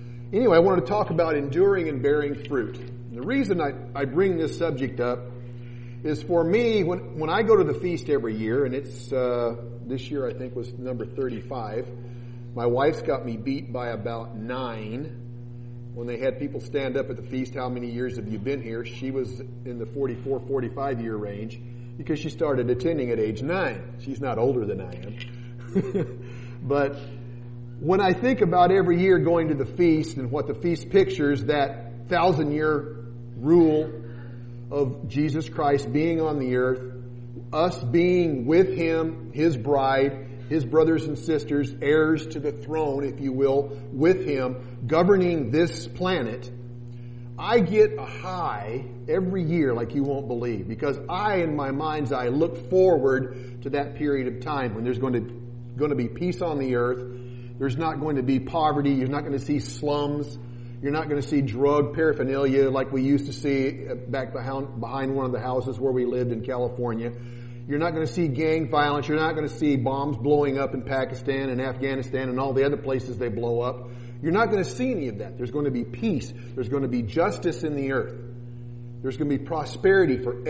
Anyway, I want to talk about enduring and bearing fruit. And the reason I bring this subject up is for me, when I go to the feast every year, and it's this year I think was number 35, my wife's got me beat by about 9. When they had people stand up at the feast, how many years have you been here? She was in the 44, 45 year range because she started attending at age 9. She's not older than I am. But when I think about every year going to the feast and what the feast pictures, that 1,000-year rule of Jesus Christ being on the earth, us being with Him, His bride, His brothers and sisters, heirs to the throne, if you will, with Him, governing this planet, I get a high every year like you won't believe, because in my mind's eye, look forward to that period of time when there's going to be peace on the earth. There's not going to be poverty. You're not going to see slums. You're not going to see drug paraphernalia like we used to see back behind one of the houses where we lived in California. You're not going to see gang violence. You're not going to see bombs blowing up in Pakistan and Afghanistan and all the other places they blow up. You're not going to see any of that. There's going to be peace. There's going to be justice in the earth. There's going to be prosperity for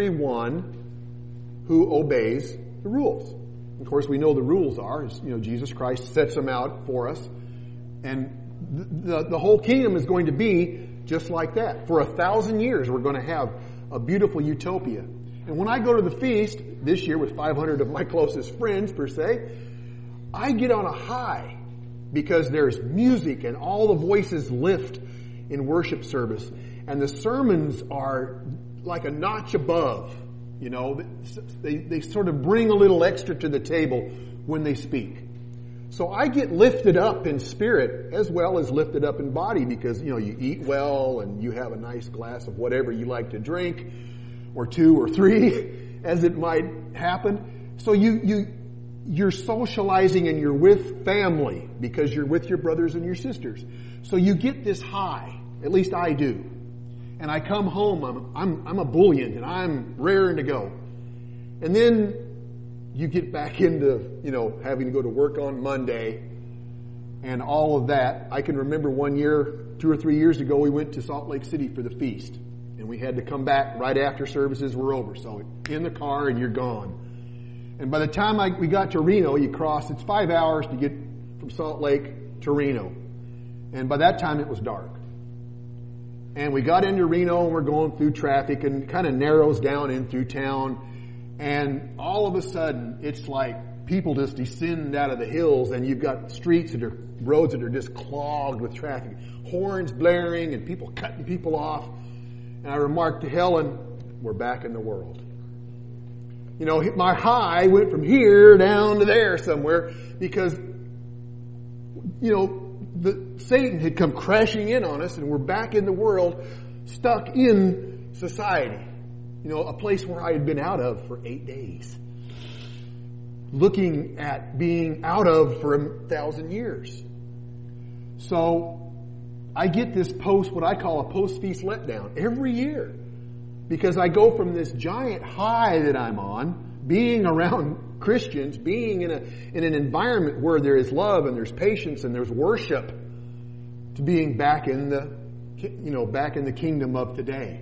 everyone who obeys the rules. Of course, we know the rules are, Jesus Christ sets them out for us. And the whole kingdom is going to be just like that. For 1,000 years, we're going to have a beautiful utopia. And when I go to the feast, this year with 500 of my closest friends, per se, I get on a high because there's music and all the voices lift in worship service. And the sermons are like a notch above. They sort of bring a little extra to the table when they speak. So I get lifted up in spirit as well as lifted up in body because, you eat well and you have a nice glass of whatever you like to drink, or 2 or 3, as it might happen. So you're socializing and you're with family because you're with your brothers and your sisters. So you get this high, at least I do. And I come home, I'm a bullion and I'm raring to go. And then you get back into, having to go to work on Monday and all of that. I can remember one year, 2 or 3 years ago, we went to Salt Lake City for the feast. And we had to come back right after services were over. So in the car and you're gone. And by the time we got to Reno, it's 5 hours to get from Salt Lake to Reno. And by that time it was dark. And we got into Reno and we're going through traffic and it kind of narrows down in through town. And all of a sudden, it's like people just descend out of the hills and you've got roads that are just clogged with traffic. Horns blaring and people cutting people off. And I remarked to Helen, we're back in the world. My high went from here down to there somewhere because, Satan had come crashing in on us and we're back in the world, stuck in society. A place where I had been out of for 8 days. Looking at being out of for 1,000 years. So I get this what I call a post-feast letdown every year. Because I go from this giant high that I'm on, being around Christians, being in an environment where there is love and there's patience and there's worship, to being back in the kingdom of today.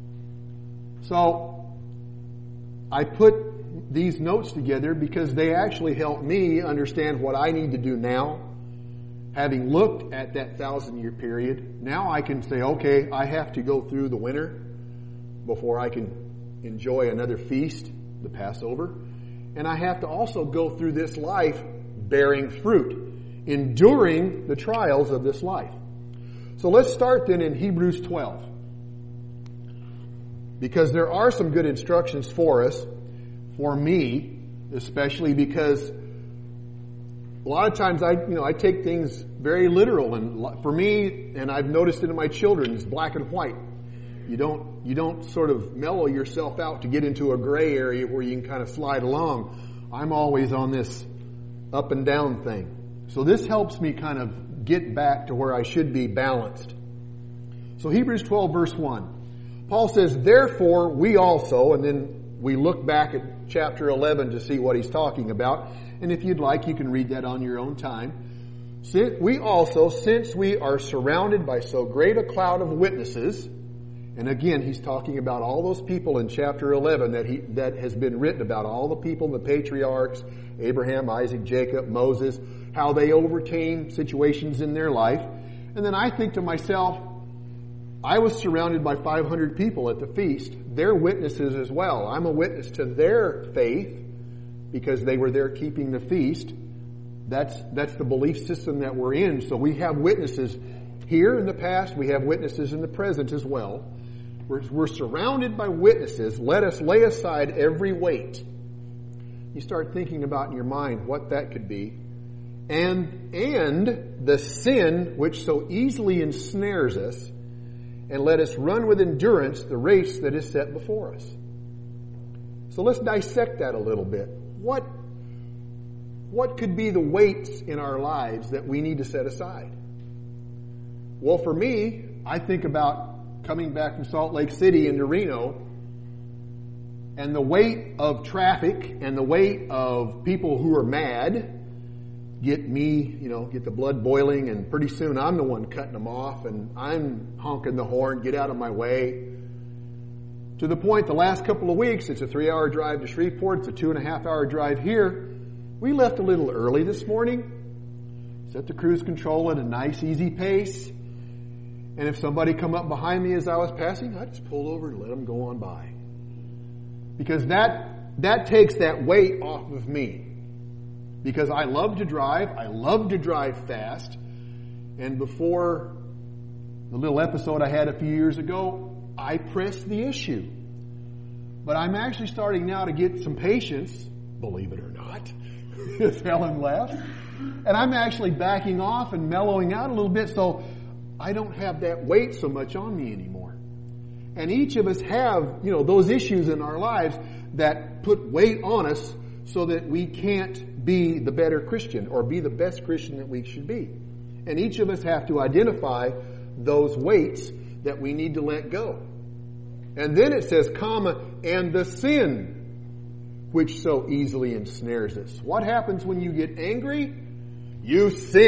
So I put these notes together because they actually help me understand what I need to do now. Having looked at that 1,000-year period, now I can say, okay, I have to go through the winter before I can enjoy another feast, the Passover. And I have to also go through this life bearing fruit, enduring the trials of this life. So let's start then in Hebrews 12. Because there are some good instructions for us, for me, especially because a lot of times I take things very literal, and for me, and I've noticed it in my children, it's black and white. You don't sort of mellow yourself out to get into a gray area where you can kind of slide along. I'm always on this up and down thing. So this helps me kind of get back to where I should be balanced. So Hebrews 12 verse 1. Paul says, therefore we also, and then we look back at chapter 11 to see what he's talking about. And if you'd like, you can read that on your own time. We also, since we are surrounded by so great a cloud of witnesses, and again, he's talking about all those people in chapter 11 that has been written about, all the people, the patriarchs, Abraham, Isaac, Jacob, Moses, how they overcame situations in their life. And then I think to myself, I was surrounded by 500 people at the feast. They're witnesses as well. I'm a witness to their faith because they were there keeping the feast. That's the belief system that we're in. So we have witnesses here in the past. We have witnesses in the present as well. We're surrounded by witnesses. Let us lay aside every weight. You start thinking about in your mind what that could be. And the sin which so easily ensnares us, and let us run with endurance the race that is set before us. So let's dissect that a little bit. What could be the weights in our lives that we need to set aside? Well, for me, I think about coming back from Salt Lake City into Reno, and the weight of traffic and the weight of people who are mad get the blood boiling, and pretty soon I'm the one cutting them off, and I'm honking the horn, get out of my way. To the point, the last couple of weeks, it's a 3-hour drive to Shreveport, it's a 2.5-hour drive here. We left a little early this morning, set the cruise control at a nice, easy pace, and if somebody come up behind me as I was passing, I just pulled over and let them go on by. Because that takes that weight off of me. Because I love to drive fast, and before the little episode I had a few years ago, I pressed the issue. But I'm actually starting now to get some patience, believe it or not, as Helen laughed. And I'm actually backing off and mellowing out a little bit so I don't have that weight so much on me anymore. And each of us have, those issues in our lives that put weight on us so that we can't be the better Christian or be the best Christian that we should be. And each of us have to identify those weights that we need to let go. And then it says, and the sin which so easily ensnares us. What happens when you get angry? You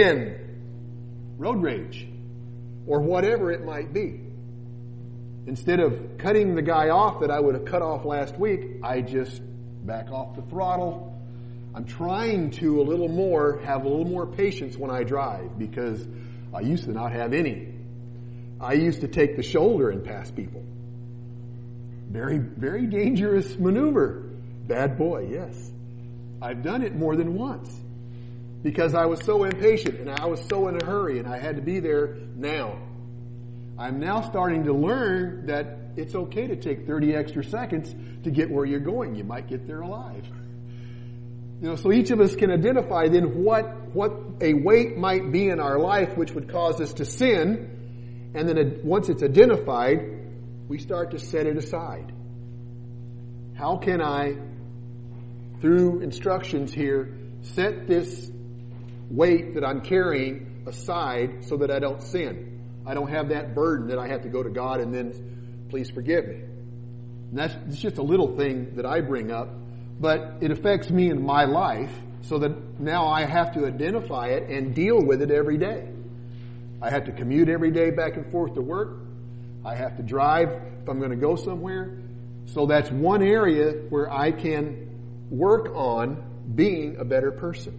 sin. Road rage. Or whatever it might be. Instead of cutting the guy off that I would have cut off last week, I just back off the throttle. I'm trying to have a little more patience when I drive, because I used to not have any. I used to take the shoulder and pass people. Very, very dangerous maneuver. Bad boy, yes. I've done it more than once because I was so impatient and I was so in a hurry and I had to be there now. I'm now starting to learn that it's okay to take 30 extra seconds to get where you're going. You might get there alive. So each of us can identify then what a weight might be in our life which would cause us to sin. And then once it's identified, we start to set it aside. How can I, through instructions here, set this weight that I'm carrying aside so that I don't sin? I don't have that burden that I have to go to God and then, please forgive me. And it's just a little thing that I bring up, but it affects me in my life so that now I have to identify it and deal with it every day. I have to commute every day back and forth to work. I have to drive if I'm going to go somewhere. So that's one area where I can work on being a better person.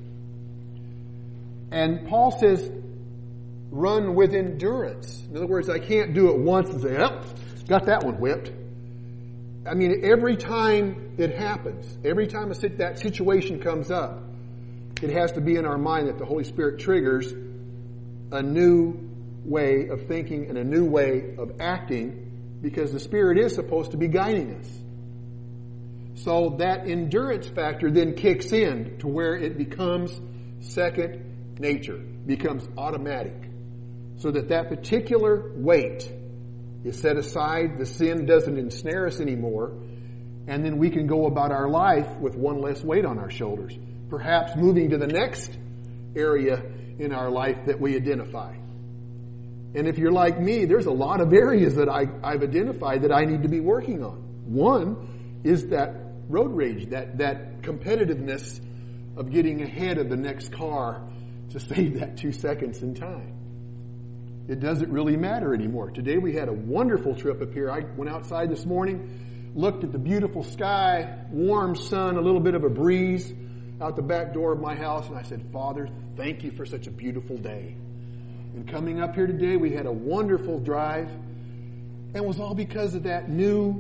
And Paul says, run with endurance. In other words, I can't do it once and say, got that one whipped. I mean, every time it happens, every time that situation comes up, it has to be in our mind that the Holy Spirit triggers a new way of thinking and a new way of acting, because the Spirit is supposed to be guiding us. So that endurance factor then kicks in to where it becomes second nature, becomes automatic. So that particular weight is set aside, the sin doesn't ensnare us anymore, and then we can go about our life with one less weight on our shoulders. Perhaps moving to the next area in our life that we identify. And if you're like me, there's a lot of areas that I've identified that I need to be working on. One is that road rage, that competitiveness of getting ahead of the next car to save that 2 seconds in time. It doesn't really matter anymore. Today we had a wonderful trip up here. I went outside this morning, looked at the beautiful sky, warm sun, a little bit of a breeze out the back door of my house, and I said, Father, thank you for such a beautiful day. And coming up here today, we had a wonderful drive, and it was all because of that new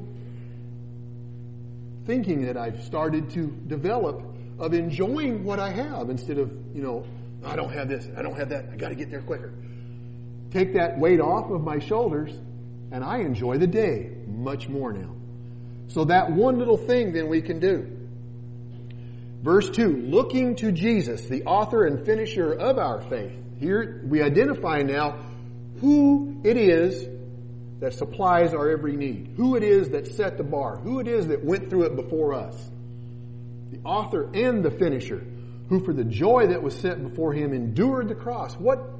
thinking that I've started to develop of enjoying what I have instead of, I don't have this, I don't have that, I got to get there quicker. Take that weight off of my shoulders, and I enjoy the day much more now. So that one little thing then we can do. Verse 2, looking to Jesus, the author and finisher of our faith. Here we identify now who it is that supplies our every need. Who it is that set the bar. Who it is that went through it before us. The author and the finisher, who for the joy that was set before him endured the cross.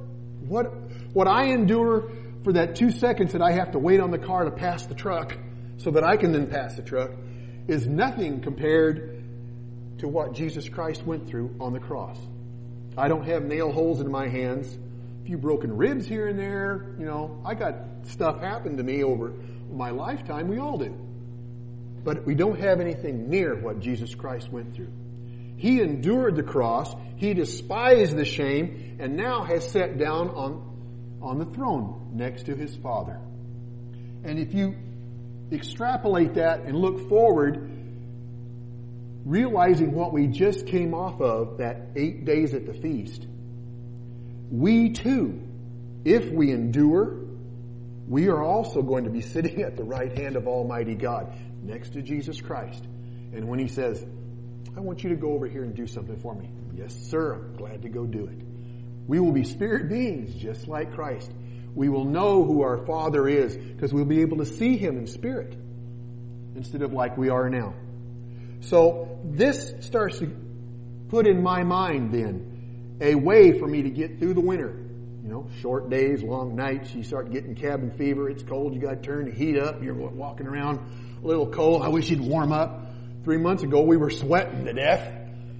What I endure for that 2 seconds that I have to wait on the car to pass the truck so that I can then pass the truck is nothing compared to what Jesus Christ went through on the cross. I don't have nail holes in my hands, a few broken ribs here and there. I got stuff happen to me over my lifetime. We all do. But we don't have anything near what Jesus Christ went through. He endured the cross. He despised the shame and now has sat down on the throne next to his Father. And if you extrapolate that and look forward, realizing what we just came off of, that 8 days at the feast, we too, if we endure, we are also going to be sitting at the right hand of Almighty God next to Jesus Christ. And when he says, I want you to go over here and do something for me. Yes, sir, I'm glad to go do it. We will be spirit beings just like Christ. We will know who our Father is because we'll be able to see him in spirit instead of like we are now. So this starts to put in my mind then a way for me to get through the winter. Short days, long nights, you start getting cabin fever, it's cold, you got to turn the heat up, you're walking around a little cold, I wish you'd warm up. 3 months ago we were sweating to death.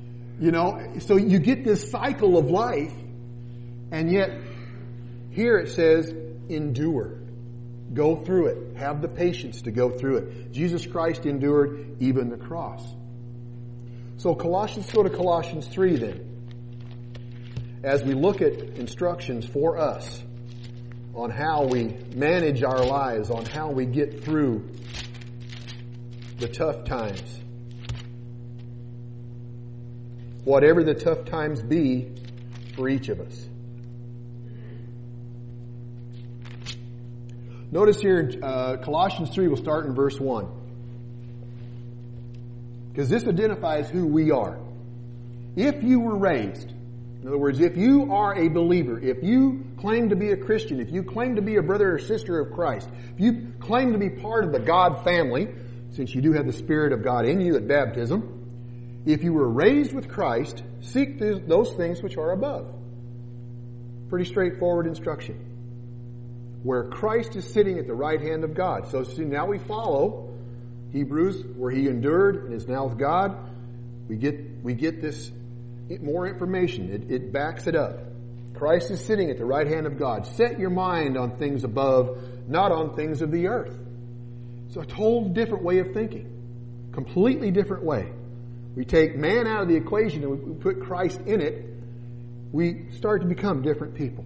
So you get this cycle of life, and yet here it says endure. Go through it. Have the patience to go through it. Jesus Christ endured even the cross. So let's go to Colossians 3 then. As we look at instructions for us on how we manage our lives, on how we get through the tough times. Whatever the tough times be for each of us. Notice here, Colossians 3 will start in verse 1. Because this identifies who we are. If you were raised, in other words, if you are a believer, if you claim to be a Christian, if you claim to be a brother or sister of Christ, if you claim to be part of the God family, since you do have the Spirit of God in you at baptism, if you were raised with Christ, seek those things which are above. Pretty straightforward instruction. Where Christ is sitting at the right hand of God. So see, now we follow Hebrews, where he endured and is now with God. We get this more information. It backs it up. Christ is sitting at the right hand of God. Set your mind on things above, not on things of the earth. So a total different way of thinking. Completely different way. We take man out of the equation and we put Christ in it. We start to become different people.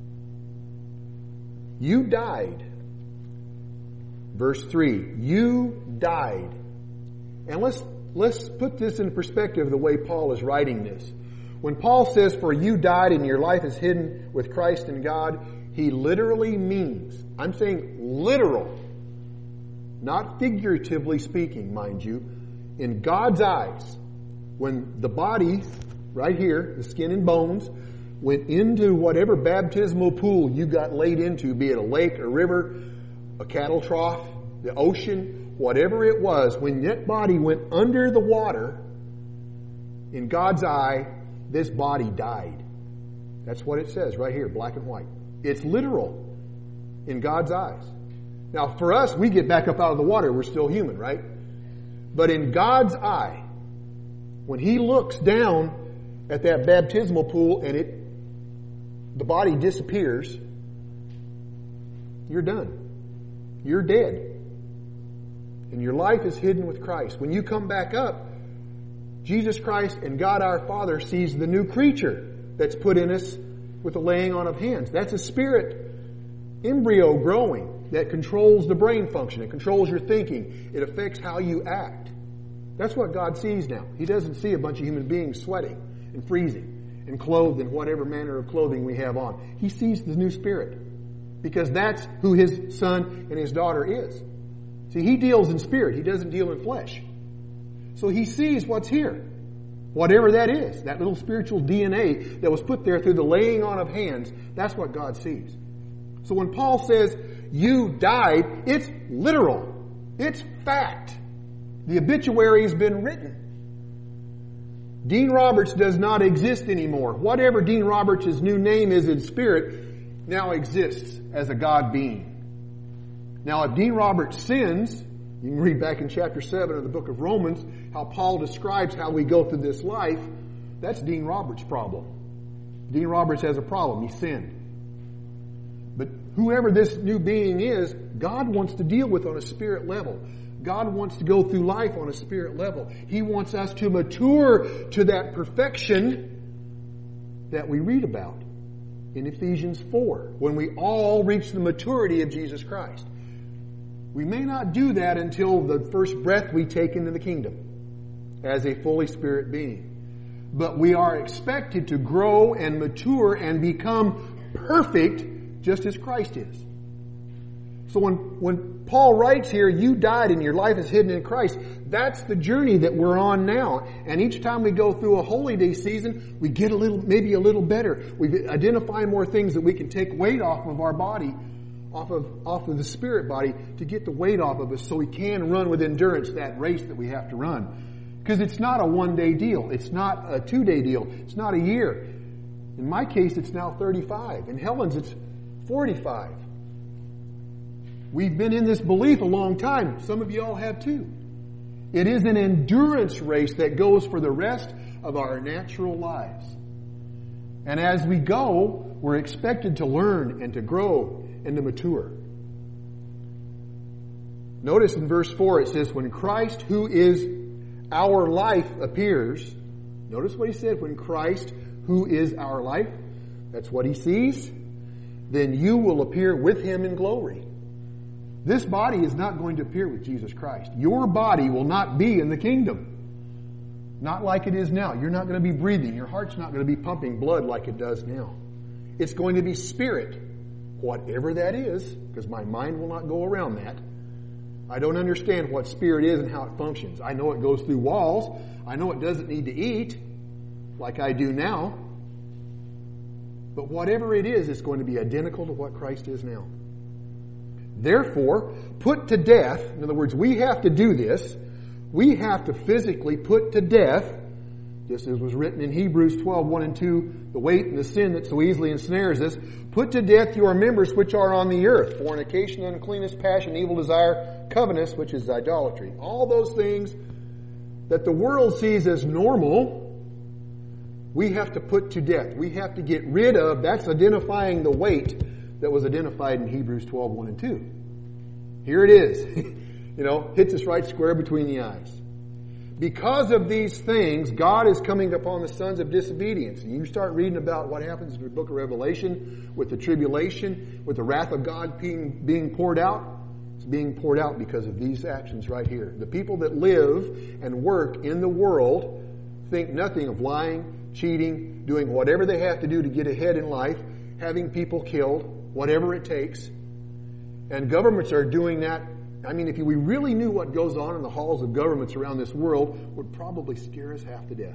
You died. Verse 3. You died. And let's put this in perspective the way Paul is writing this. When Paul says, for you died and your life is hidden with Christ in God, he literally means, I'm saying literal, not figuratively speaking, mind you, in God's eyes, when the body, right here, the skin and bones, went into whatever baptismal pool you got laid into, be it a lake, a river, a cattle trough, the ocean, whatever it was, when that body went under the water, in God's eye, this body died. That's what it says right here, black and white. It's literal in God's eyes. Now, for us, we get back up out of the water, we're still human, right? But in God's eye, when he looks down at that baptismal pool and it the body disappears, you're done. You're dead. And your life is hidden with Christ. When you come back up, Jesus Christ and God our Father sees the new creature that's put in us with the laying on of hands. That's a spirit embryo growing that controls the brain function. It controls your thinking. It affects how you act. That's what God sees now. He doesn't see a bunch of human beings sweating and freezing and clothed in whatever manner of clothing we have on. He sees the new spirit because that's who His son and His daughter is. See, He deals in spirit. He doesn't deal in flesh. So He sees what's here. Whatever that is, that little spiritual DNA that was put there through the laying on of hands, that's what God sees. So when Paul says, you died, it's literal. It's fact. The obituary has been written. Dean Roberts does not exist anymore. Whatever Dean Roberts' new name is in spirit now exists as a God being. Now, if Dean Roberts sins, you can read back in chapter 7 of the book of Romans how Paul describes how we go through this life. That's Dean Roberts' problem. Dean Roberts has a problem. He sinned. But whoever this new being is, God wants to deal with on a spirit level. God wants to go through life on a spirit level. He wants us to mature to that perfection that we read about in Ephesians 4, when we all reach the maturity of Jesus Christ. We may not do that until the first breath we take into the kingdom as a fully spirit being. But we are expected to grow and mature and become perfect just as Christ is. So when Paul writes here, you died and your life is hidden in Christ, that's the journey that we're on now. And each time we go through a holy day season, we get maybe a little better. We identify more things that we can take weight off of our body, off of the spirit body, to get the weight off of us so we can run with endurance that race that we have to run. Because it's not a one-day deal. It's not a two-day deal. It's not a year. In my case, it's now 35. In Helen's, it's 45. We've been in this belief a long time. Some of you all have too. It is an endurance race that goes for the rest of our natural lives. And as we go, we're expected to learn and to grow and to mature. Notice in verse 4 it says, when Christ, who is our life, appears. Notice what he said, when Christ, who is our life, that's what he sees, then you will appear with him in glory. This body is not going to appear with Jesus Christ. Your body will not be in the kingdom. Not like it is now. You're not going to be breathing. Your heart's not going to be pumping blood like it does now. It's going to be spirit, whatever that is, because my mind will not go around that. I don't understand what spirit is and how it functions. I know it goes through walls. I know it doesn't need to eat like I do now. But whatever it is, it's going to be identical to what Christ is now. Therefore, put to death, in other words, we have to do this. We have to physically put to death, just as was written in Hebrews 12, 1 and 2, the weight and the sin that so easily ensnares us. Put to death your members which are on the earth, fornication, uncleanness, passion, evil desire, covetousness, which is idolatry. All those things that the world sees as normal, we have to put to death. We have to get rid of. That's identifying the weight that was identified in Hebrews 12, 1 and 2. Here it is. Hits us right square between the eyes. Because of these things, God is coming upon the sons of disobedience. And you start reading about what happens in the book of Revelation with the tribulation, with the wrath of God being poured out. It's being poured out because of these actions right here. The people that live and work in the world think nothing of lying, cheating, doing whatever they have to do to get ahead in life, having people killed, whatever it takes. And governments are doing that. I mean, if we really knew what goes on in the halls of governments around this world, it would probably scare us half to death.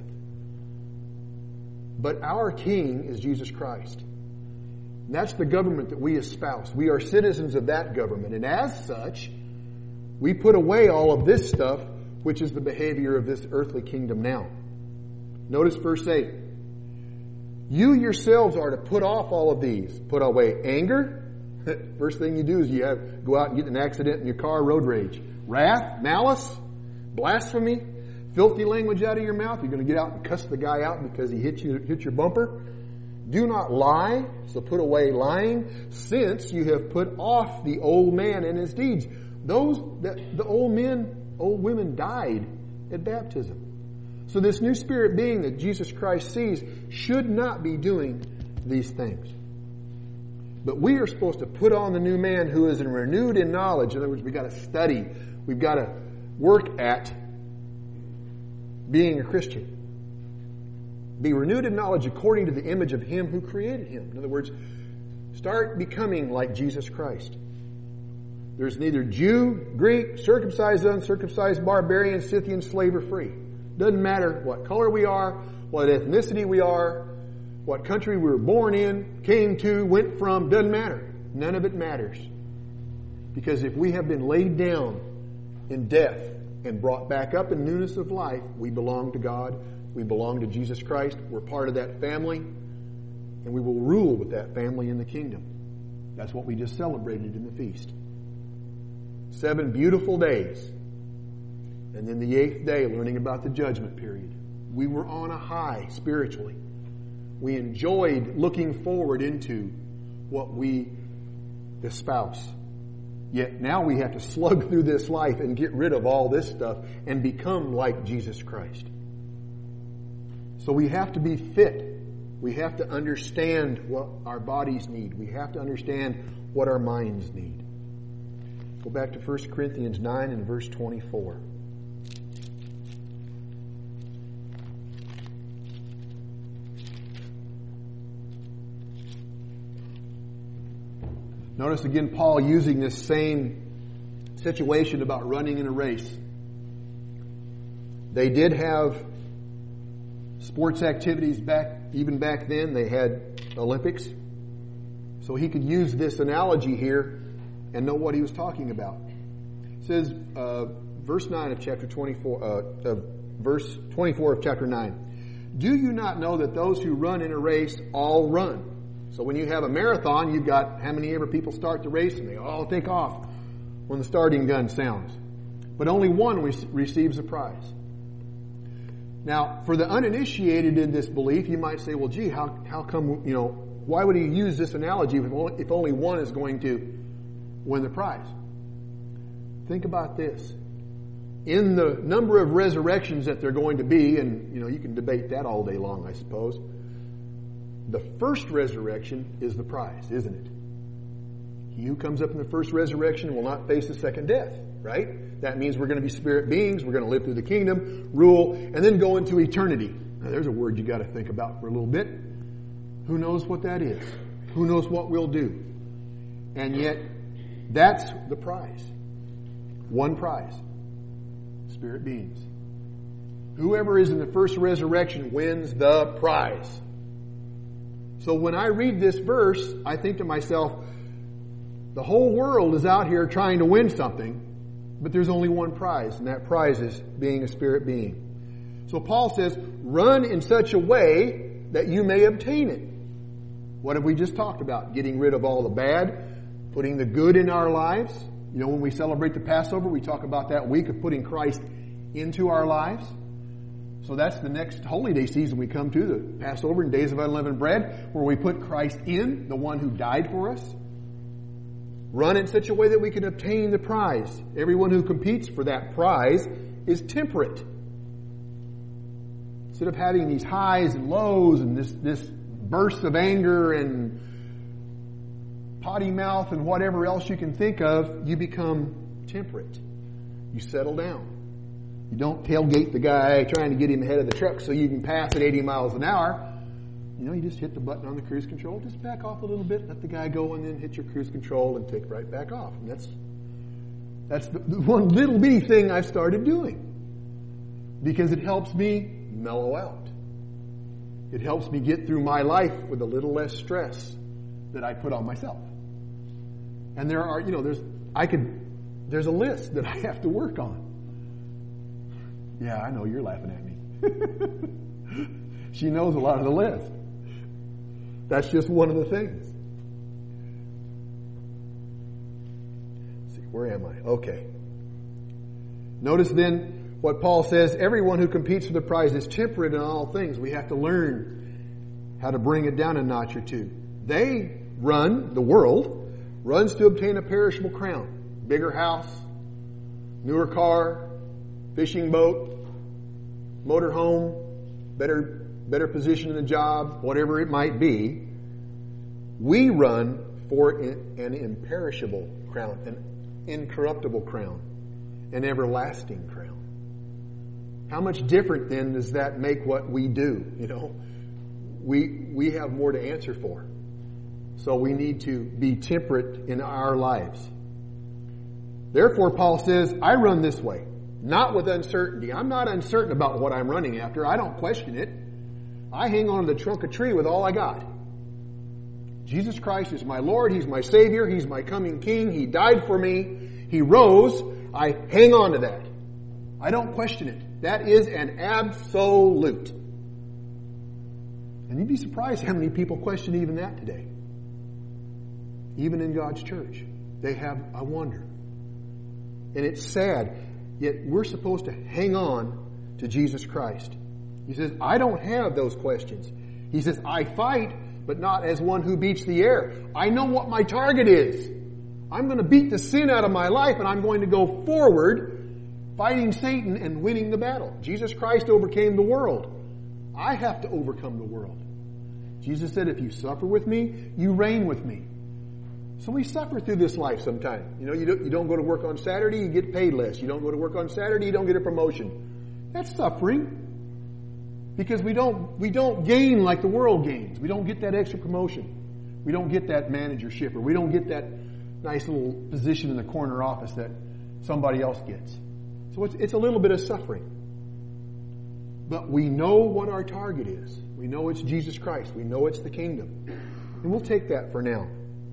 But our King is Jesus Christ. And that's the government that we espouse. We are citizens of that government. And as such, we put away all of this stuff, which is the behavior of this earthly kingdom now. Notice verse 8. You yourselves are to put off all of these. Put away anger. First thing you do is go out and get in an accident in your car, road rage. Wrath, malice, blasphemy, filthy language out of your mouth. You're going to get out and cuss the guy out because he hit your bumper. Do not lie, so put away lying, since you have put off the old man and his deeds. The old women died at baptism. So this new spirit being that Jesus Christ sees should not be doing these things. But we are supposed to put on the new man who is renewed in knowledge. In other words, we've got to study. We've got to work at being a Christian. Be renewed in knowledge according to the image of Him who created him. In other words, start becoming like Jesus Christ. There's neither Jew, Greek, circumcised, uncircumcised, barbarian, Scythian, slave, or free. Doesn't matter what color we are, what ethnicity we are, what country we were born in, came to, went from, doesn't matter. None of it matters. Because if we have been laid down in death and brought back up in newness of life, we belong to God. We belong to Jesus Christ. We're part of that family. And we will rule with that family in the kingdom. That's what we just celebrated in the feast. 7 beautiful days. And then the 8th day, learning about the judgment period. We were on a high spiritually. We enjoyed looking forward into what we espouse. Yet now we have to slug through this life and get rid of all this stuff and become like Jesus Christ. So we have to be fit. We have to understand what our bodies need. We have to understand what our minds need. Go back to 1 Corinthians 9 and verse 24. Notice again Paul using this same situation about running in a race. They did have sports activities even back then. They had Olympics. So he could use this analogy here and know what he was talking about. It says, verse 9 of chapter 24, verse 24 of chapter 9. Do you not know that those who run in a race all run? So when you have a marathon, you've got how many ever people start the race and they all take off when the starting gun sounds. But only one receives a prize. Now, for the uninitiated in this belief, you might say, well, gee, how come, why would he use this analogy if only one is going to win the prize? Think about this. In the number of resurrections that they're going to be, and, you can debate that all day long, I suppose, the first resurrection is the prize, isn't it? He who comes up in the first resurrection will not face the second death, right? That means we're going to be spirit beings, we're going to live through the kingdom, rule, and then go into eternity. Now, there's a word you got to think about for a little bit. Who knows what that is? Who knows what we'll do? And yet, that's the prize. One prize. Spirit beings. Whoever is in the first resurrection wins the prize. So when I read this verse, I think to myself, the whole world is out here trying to win something, but there's only one prize, and that prize is being a spirit being. So Paul says, run in such a way that you may obtain it. What have we just talked about? Getting rid of all the bad, putting the good in our lives. When we celebrate the Passover, we talk about that week of putting Christ into our lives. So that's the next holy day season we come to, the Passover and Days of Unleavened Bread, where we put Christ in, the one who died for us. Run in such a way that we can obtain the prize. Everyone who competes for that prize is temperate. Instead of having these highs and lows and this burst of anger and potty mouth and whatever else you can think of, you become temperate. You settle down. You don't tailgate the guy trying to get him ahead of the truck so you can pass at 80 miles an hour. You just hit the button on the cruise control. Just back off a little bit, let the guy go, and then hit your cruise control and take right back off. And that's the one little bitty thing I've started doing. Because it helps me mellow out. It helps me get through my life with a little less stress that I put on myself. And there are, there's a list that I have to work on. Yeah, I know you're laughing at me. She knows a lot of the list. That's just one of the things. Let's see, where am I? Okay. Notice then what Paul says, everyone who competes for the prize is temperate in all things. We have to learn how to bring it down a notch or two. They run, the world, runs to obtain a perishable crown. Bigger house, newer car, fishing boat, motor home, better position in the job, whatever it might be. We run for an imperishable crown, an incorruptible crown, an everlasting crown. How much different then does that make what we do? You know, we have more to answer for. So we need to be temperate in our lives. Therefore, Paul says, I run this way, not with uncertainty. I'm not uncertain about what I'm running after. I don't question it. I hang on to the trunk of a tree with all I got. Jesus Christ is my Lord. He's my Savior. He's my coming King. He died for me. He rose. I hang on to that. I don't question it. That is an absolute. And you'd be surprised how many people question even that today. Even in God's church. They have a wonder. And it's sad. Yet we're supposed to hang on to Jesus Christ. He says, I don't have those questions. He says, I fight, but not as one who beats the air. I know what my target is. I'm going to beat the sin out of my life, and I'm going to go forward fighting Satan and winning the battle. Jesus Christ overcame the world. I have to overcome the world. Jesus said, if you suffer with me, you reign with me. So we suffer through this life sometimes. You know, you don't go to work on Saturday, you get paid less. You don't go to work on Saturday, you don't get a promotion. That's suffering. Because we don't gain like the world gains. We don't get that extra promotion. We don't get that managership, or we don't get that nice little position in the corner office that somebody else gets. So it's a little bit of suffering. But we know what our target is. We know it's Jesus Christ. We know it's the kingdom. And we'll take that for now.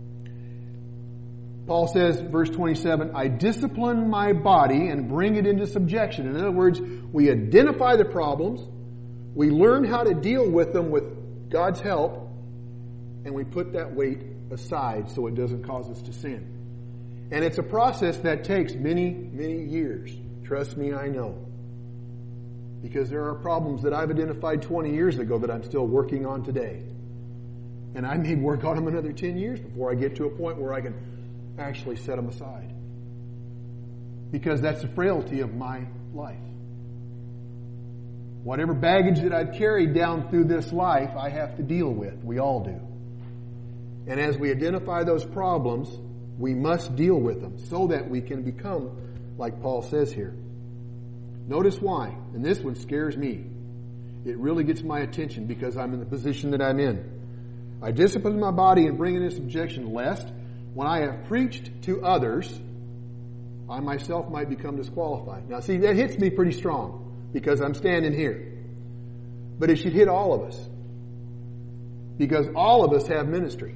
Paul says, verse 27, I discipline my body and bring it into subjection. In other words, we identify the problems, we learn how to deal with them with God's help, and we put that weight aside so it doesn't cause us to sin. And it's a process that takes many, many years. Trust me, I know. Because there are problems that I've identified 20 years ago that I'm still working on today. And I may work on them another 10 years before I get to a point where I can actually set them aside. Because that's the frailty of my life. Whatever baggage that I've carried down through this life, I have to deal with. We all do. And as we identify those problems, we must deal with them so that we can become like Paul says here. Notice why. And this one scares me. It really gets my attention because I'm in the position that I'm in. I discipline my body and bring it into subjection, lest when I have preached to others, I myself might become disqualified. Now see, that hits me pretty strong because I'm standing here. But it should hit all of us. Because all of us have ministry.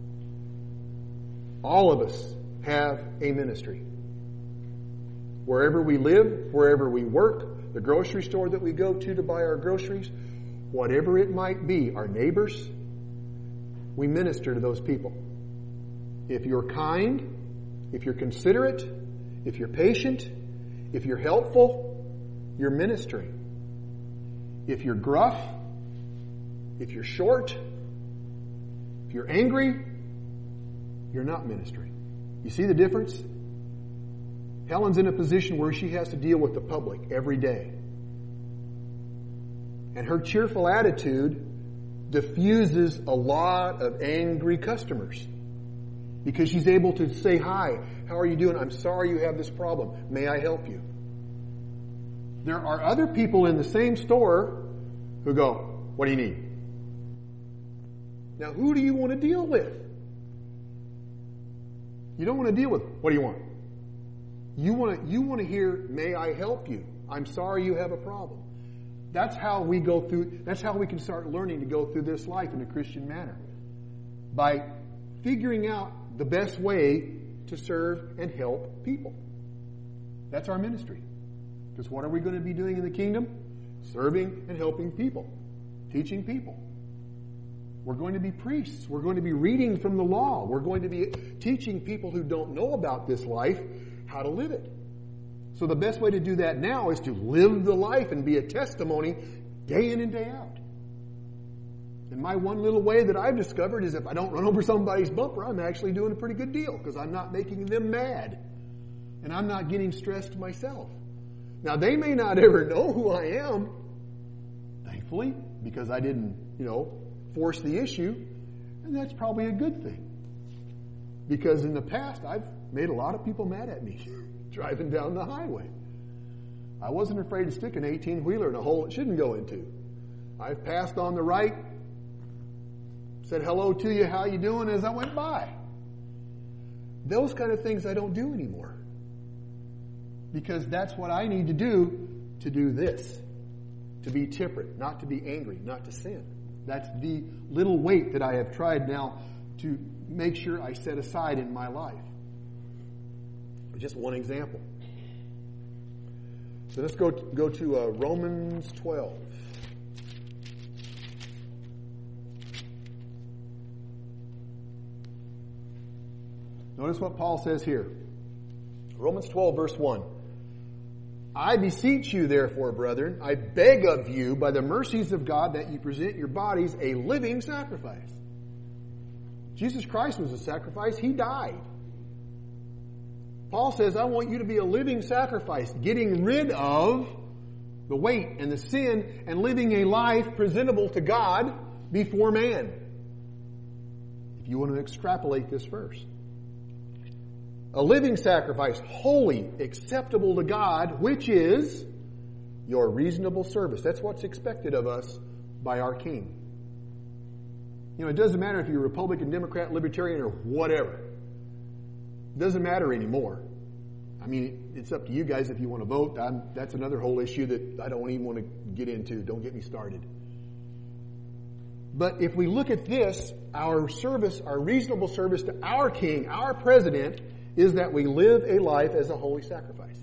All of us have a ministry. Wherever we live, wherever we work, the grocery store that we go to buy our groceries, whatever it might be, our neighbors, we minister to those people. If you're kind, if you're considerate, if you're patient, if you're helpful, you're ministering. If you're gruff, if you're short, if you're angry, you're not ministering. You see the difference? Helen's in a position where she has to deal with the public every day. And her cheerful attitude diffuses a lot of angry customers. Because she's able to say, hi, how are you doing? I'm sorry you have this problem. May I help you? There are other people in the same store who go, what do you need? Now, who do you want to deal with? You don't want to deal with, what do you want? You want to hear, may I help you? I'm sorry you have a problem. That's how we go through, that's how we can start learning to go through this life in a Christian manner. By figuring out the best way to serve and help people. That's our ministry. Because what are we going to be doing in the kingdom? Serving and helping people. Teaching people. We're going to be priests. We're going to be reading from the law. We're going to be teaching people who don't know about this life how to live it. So the best way to do that now is to live the life and be a testimony day in and day out. And my one little way that I've discovered is if I don't run over somebody's bumper, I'm actually doing a pretty good deal because I'm not making them mad. And I'm not getting stressed myself. Now, they may not ever know who I am, thankfully, because I didn't, force the issue. And that's probably a good thing. Because in the past, I've made a lot of people mad at me driving down the highway. I wasn't afraid to stick an 18-wheeler in a hole it shouldn't go into. I've passed on the right, said hello to you, how you doing, as I went by. Those kind of things I don't do anymore. Because that's what I need to do this. To be temperate, not to be angry, not to sin. That's the little weight that I have tried now to make sure I set aside in my life. Just one example. So let's go to Romans 12. Notice what Paul says here. Romans 12, verse 1. I beseech you, therefore, brethren, I beg of you, by the mercies of God, that you present your bodies a living sacrifice. Jesus Christ was a sacrifice. He died. Paul says, I want you to be a living sacrifice, getting rid of the weight and the sin and living a life presentable to God before man. If you want to extrapolate this verse. A living sacrifice, holy, acceptable to God, which is your reasonable service. That's what's expected of us by our King. It doesn't matter if you're Republican, Democrat, Libertarian, or whatever. It doesn't matter anymore. It's up to you guys if you want to vote. That's another whole issue that I don't even want to get into. Don't get me started. But if we look at this, our service, our reasonable service to our King, our President, is that we live a life as a holy sacrifice.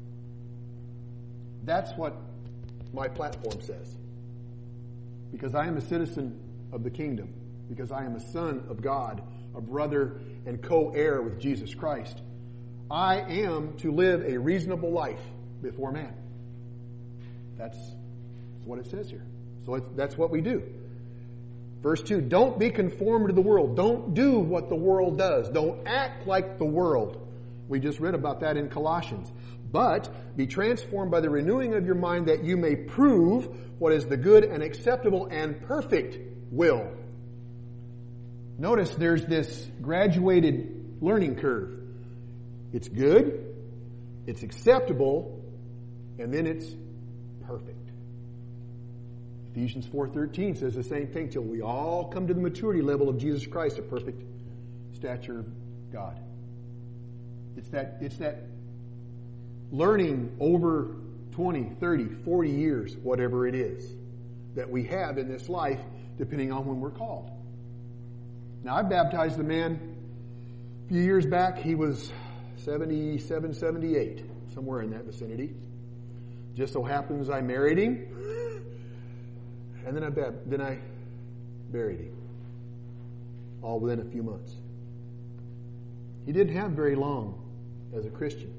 That's what my platform says. Because I am a citizen of the kingdom. Because I am a son of God, a brother and co-heir with Jesus Christ. I am to live a reasonable life before man. That's what it says here. So that's what we do. Verse 2, don't be conformed to the world. Don't do what the world does. Don't act like the world. We just read about that in Colossians. But be transformed by the renewing of your mind that you may prove what is the good and acceptable and perfect will. Notice there's this graduated learning curve. It's good, it's acceptable, and then it's perfect. Ephesians 4:13 says the same thing, till we all come to the maturity level of Jesus Christ, a perfect stature of God. It's that learning over 20, 30, 40 years, whatever it is, that we have in this life, depending on when we're called. Now, I baptized a man a few years back. He was 77, 78, somewhere in that vicinity. Just so happens I married him. And then I buried him. All within a few months. He didn't have very long as a Christian.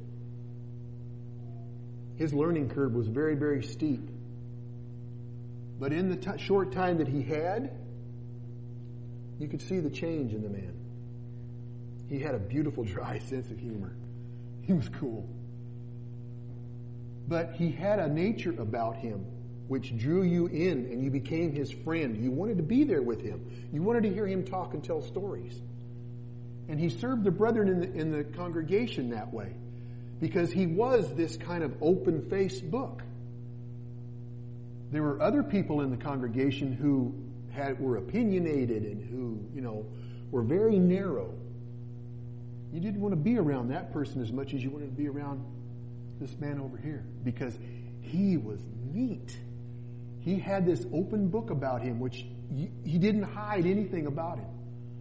His learning curve was very, very steep. But in the short time that he had, you could see the change in the man. He had a beautiful, dry sense of humor. He was cool. But he had a nature about him which drew you in, and you became his friend. You wanted to be there with him. You wanted to hear him talk and tell stories. And he served the brethren in the congregation that way, because he was this kind of open-faced book. There were other people in the congregation who were opinionated and who, were very narrow. You didn't want to be around that person as much as you wanted to be around this man over here, because he was neat. He had this open book about him, which he didn't hide anything about him.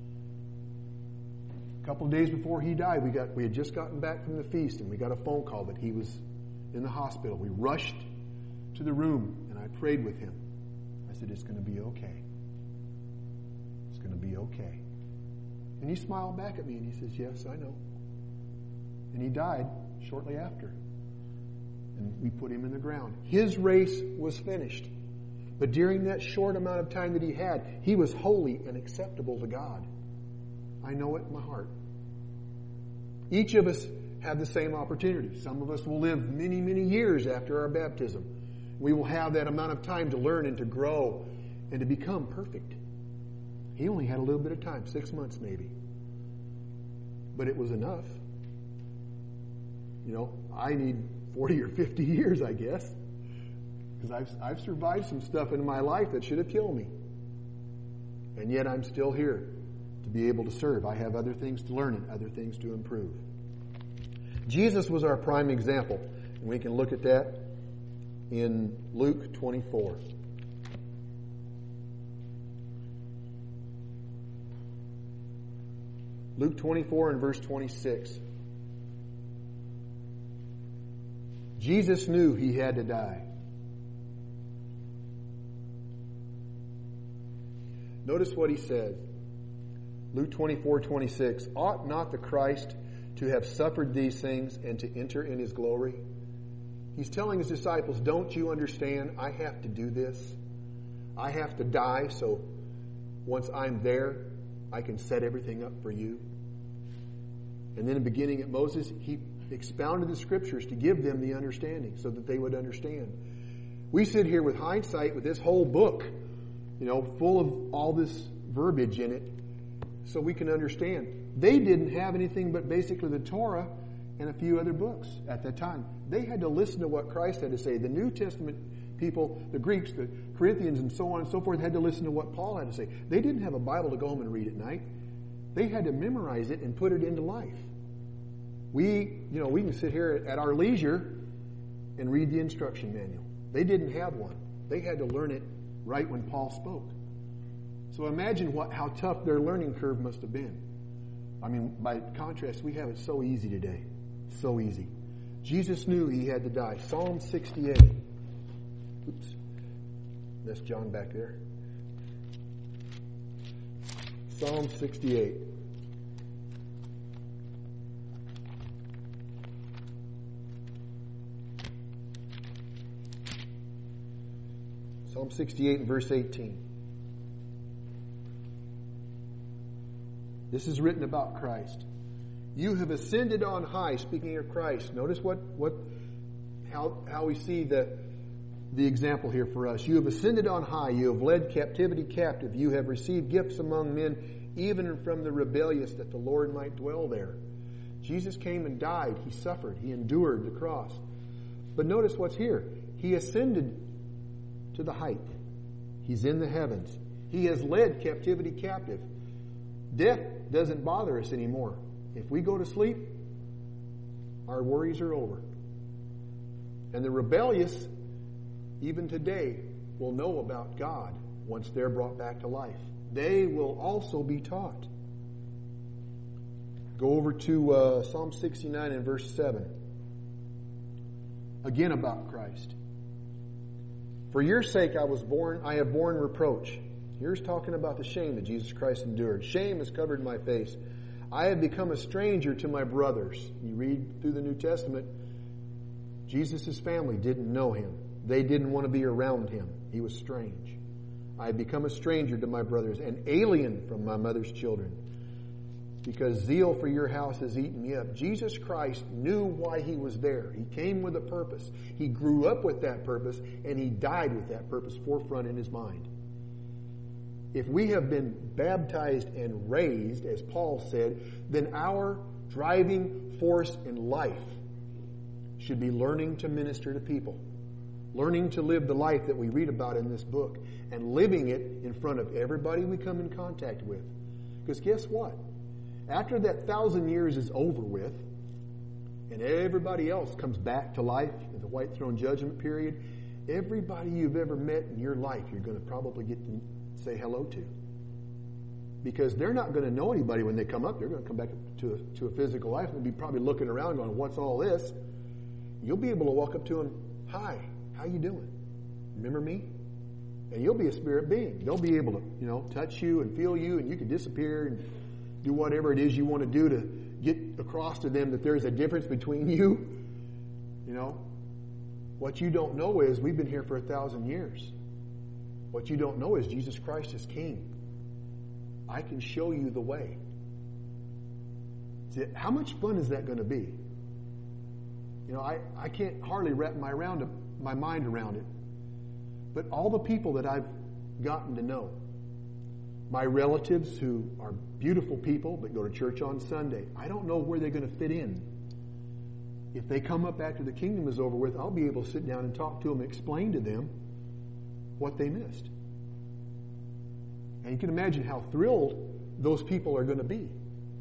A couple of days before he died, we had just gotten back from the feast, and we got a phone call that he was in the hospital. We rushed to the room, and I prayed with him. I said, "It's going to be okay. It's going to be okay." And he smiled back at me, and he says, "Yes, I know." And he died shortly after. And we put him in the ground. His race was finished. But during that short amount of time that he had, he was holy and acceptable to God. I know it in my heart. Each of us have the same opportunity. Some of us will live many, many years after our baptism. We will have that amount of time to learn and to grow and to become perfect. He only had a little bit of time, 6 months maybe. But it was enough. I need 40 or 50 years, I guess. Because I've survived some stuff in my life that should have killed me. And yet I'm still here to be able to serve. I have other things to learn and other things to improve. Jesus was our prime example. And we can look at that in Luke 24. Luke 24 and verse 26. Jesus knew he had to die. Notice what he said. Luke 24:26. Ought not the Christ to have suffered these things and to enter in his glory? He's telling his disciples, don't you understand? I have to do this. I have to die so once I'm there, I can set everything up for you. And then beginning at Moses, he expounded the scriptures to give them the understanding so that they would understand. We sit here with hindsight with this whole book, full of all this verbiage in it so we can understand. They didn't have anything but basically the Torah and a few other books at that time. They had to listen to what Christ had to say. The New Testament people, the Greeks, the Corinthians, and so on and so forth, had to listen to what Paul had to say. They didn't have a Bible to go home and read at night. They had to memorize it and put it into life. We can sit here at our leisure and read the instruction manual. They didn't have one. They had to learn it right when Paul spoke. So imagine how tough their learning curve must have been. By contrast, we have it so easy today. So easy. Jesus knew he had to die. Psalm 68. Oops. That's John back there. Psalm 68. Psalm 68 and verse 18. This is written about Christ. You have ascended on high, speaking of Christ. Notice how we see the example here for us. You have ascended on high. You have led captivity captive. You have received gifts among men, even from the rebellious, that the Lord might dwell there. Jesus came and died. He suffered. He endured the cross. But notice what's here. He ascended to the height. He's in the heavens. He has led captivity captive. Death doesn't bother us anymore. If we go to sleep, our worries are over. And the rebellious, even today, will know about God once they're brought back to life. They will also be taught. Go over to Psalm 69 and verse 7. Again about Christ. For your sake I have borne reproach. Here's talking about the shame that Jesus Christ endured. Shame has covered my face. I have become a stranger to my brothers. You read through the New Testament, Jesus' family didn't know him. They didn't want to be around him. He was strange. I have become a stranger to my brothers, an alien from my mother's children, because zeal for your house has eaten me up. Jesus Christ knew why he was there. He came with a purpose. He grew up with that purpose, and he died with that purpose forefront in his mind. If we have been baptized and raised, as Paul said, then our driving force in life should be learning to minister to people, learning to live the life that we read about in this book, and living it in front of everybody we come in contact with. Because guess what? After that 1,000 years is over with, and everybody else comes back to life in the white throne judgment period, everybody you've ever met in your life, you're going to probably get to say hello to. Because they're not going to know anybody when they come up. They're going to come back to a physical life. They'll be probably looking around going, what's all this? You'll be able to walk up to them, hi, how you doing? Remember me? And you'll be a spirit being. They'll be able to, touch you and feel you, and you can disappear and do whatever it is you want to do to get across to them that there's a difference between you. What you don't know is we've been here for 1,000 years. What you don't know is Jesus Christ is King. I can show you the way. See, how much fun is that going to be? You know, I can't hardly wrap my mind around it. But all the people that I've gotten to know, my relatives who are beautiful people but go to church on Sunday, I don't know where they're going to fit in. If they come up after the kingdom is over with, I'll be able to sit down and talk to them and explain to them what they missed. And you can imagine how thrilled those people are going to be.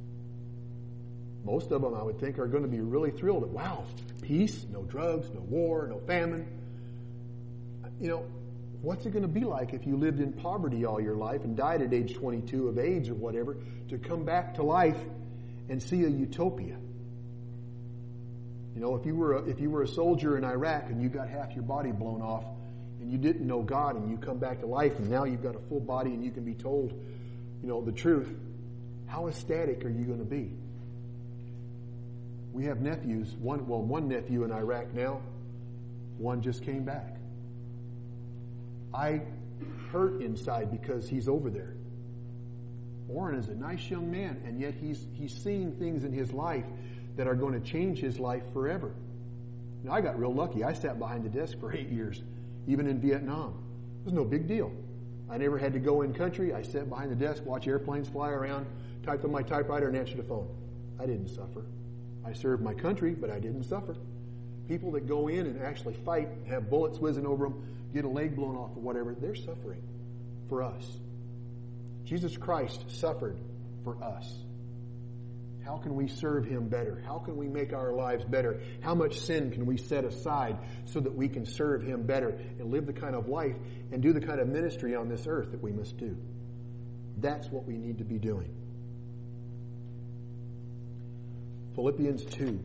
Most of them, I would think, are going to be really thrilled at, wow, peace, no drugs, no war, no famine. You know, what's it going to be like if you lived in poverty all your life and died at age 22 of AIDS or whatever, to come back to life and see a utopia? You know, if you were a soldier in Iraq and you got half your body blown off and you didn't know God and you come back to life and now you've got a full body and you can be told, you know, the truth, how ecstatic are you going to be? We have nephews, one nephew in Iraq now, one just came back. I hurt inside because he's over there. Orrin is a nice young man, and yet he's seeing things in his life that are going to change his life forever. Now, I got real lucky. I sat behind the desk for 8 years, even in Vietnam. It was no big deal. I never had to go in country. I sat behind the desk, watch airplanes fly around, typed on my typewriter, and answered the phone. I didn't suffer. I served my country, but I didn't suffer. People that go in and actually fight, have bullets whizzing over them, get a leg blown off or whatever, they're suffering for us. Jesus Christ suffered for us. How can we serve Him better? How can we make our lives better? How much sin can we set aside so that we can serve Him better and live the kind of life and do the kind of ministry on this earth that we must do? That's what we need to be doing. Philippians 2.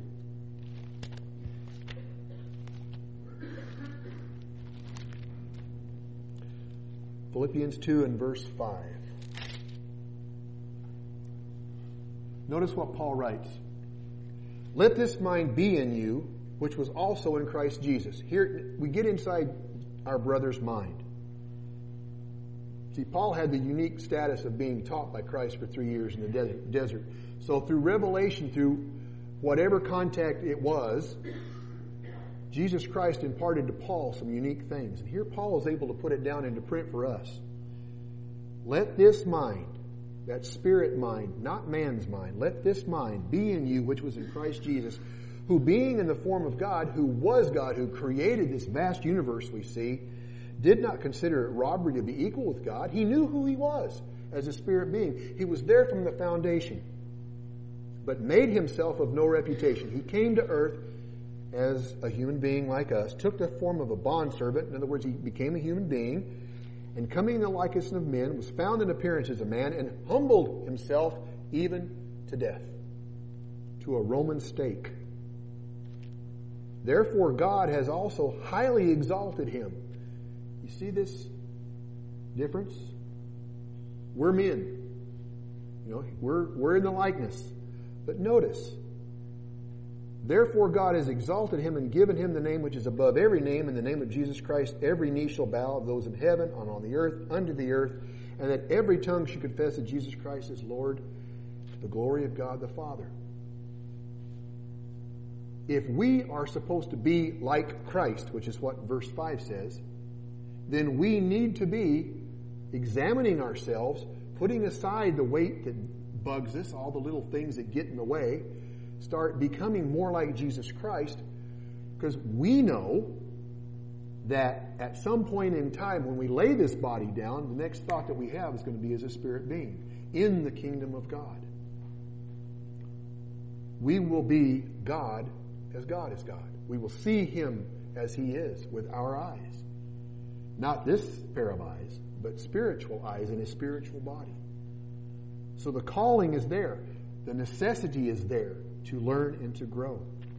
Philippians 2 and verse 5. Notice what Paul writes. Let this mind be in you, which was also in Christ Jesus. Here, we get inside our brother's mind. See, Paul had the unique status of being taught by Christ for 3 years in the desert. So through revelation, through whatever contact it was, Jesus Christ imparted to Paul some unique things. And here Paul is able to put it down into print for us. Let this mind, that spirit mind, not man's mind, let this mind be in you, which was in Christ Jesus, who being in the form of God, who was God, who created this vast universe we see, did not consider it robbery to be equal with God. He knew who He was as a spirit being. He was there from the foundation, but made Himself of no reputation. He came to earth as a human being like us, took the form of a bondservant. In other words, He became a human being, and coming in the likeness of men, was found in appearance as a man, and humbled Himself even to death, to a Roman stake. Therefore God has also highly exalted Him. You see this difference? We're men. You know, we're in the likeness. But notice, therefore God has exalted Him and given Him the name which is above every name. In the name of Jesus Christ, every knee shall bow, of those in heaven, and on the earth, under the earth, and that every tongue should confess that Jesus Christ is Lord, to the glory of God the Father. If we are supposed to be like Christ, which is what verse 5 says, then we need to be examining ourselves, putting aside the weight that bugs us, all the little things that get in the way, start becoming more like Jesus Christ, because we know that at some point in time when we lay this body down, the next thought that we have is going to be as a spirit being in the kingdom of God. We will be God as God is God. We will see Him as He is with our eyes. Not this pair of eyes, but spiritual eyes in His spiritual body. So the calling is there. The necessity is there to learn and to grow.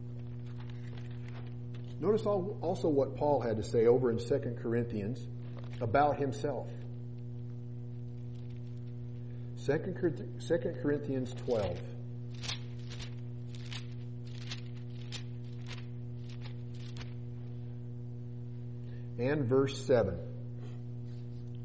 Notice also what Paul had to say over in 2 Corinthians about himself. 2 Corinthians 12. And verse 7.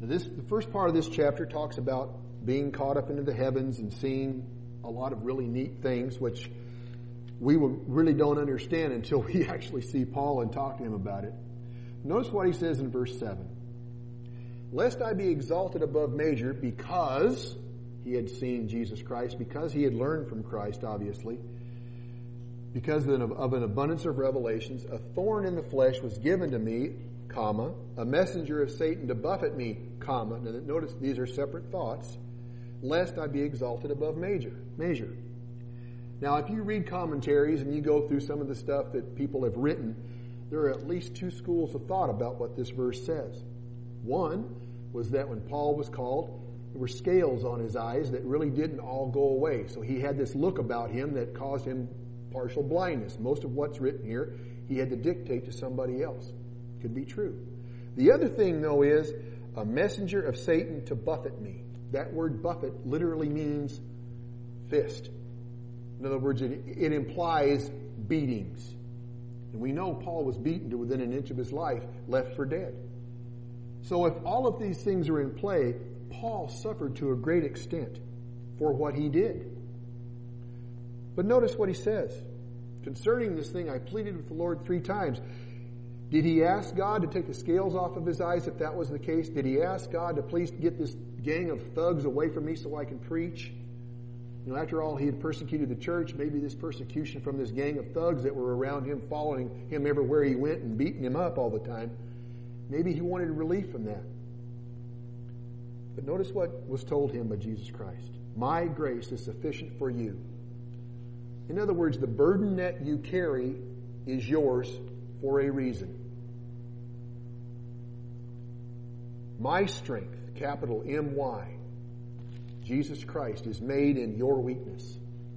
The first part of this chapter talks about being caught up into the heavens and seeing a lot of really neat things, which we really don't understand until we actually see Paul and talk to him about it. Notice what he says in verse 7. Lest I be exalted above measure, because he had seen Jesus Christ, because he had learned from Christ, obviously, because of an abundance of revelations, a thorn in the flesh was given to me, comma, a messenger of Satan to buffet me, comma. Now, notice these are separate thoughts. Lest I be exalted above measure. Now, if you read commentaries and you go through some of the stuff that people have written, there are at least two schools of thought about what this verse says. One was that when Paul was called, there were scales on his eyes that really didn't all go away. So he had this look about him that caused him partial blindness. Most of what's written here, he had to dictate to somebody else. Could be true. The other thing, though, is a messenger of Satan to buffet me. That word buffet literally means fist. In other words, it implies beatings. And we know Paul was beaten to within an inch of his life, left for dead. So if all of these things are in play, Paul suffered to a great extent for what he did. But notice what he says. Concerning this thing, I pleaded with the Lord 3 times. Did he ask God to take the scales off of his eyes if that was the case? Did he ask God to please get this gang of thugs away from me so I can preach? You know, after all, he had persecuted the church. Maybe this persecution from this gang of thugs that were around him, following him everywhere he went and beating him up all the time. Maybe he wanted relief from that. But notice what was told him by Jesus Christ. My grace is sufficient for you. In other words, the burden that you carry is yours for a reason. My strength, capital M-Y, Jesus Christ, is made in your weakness.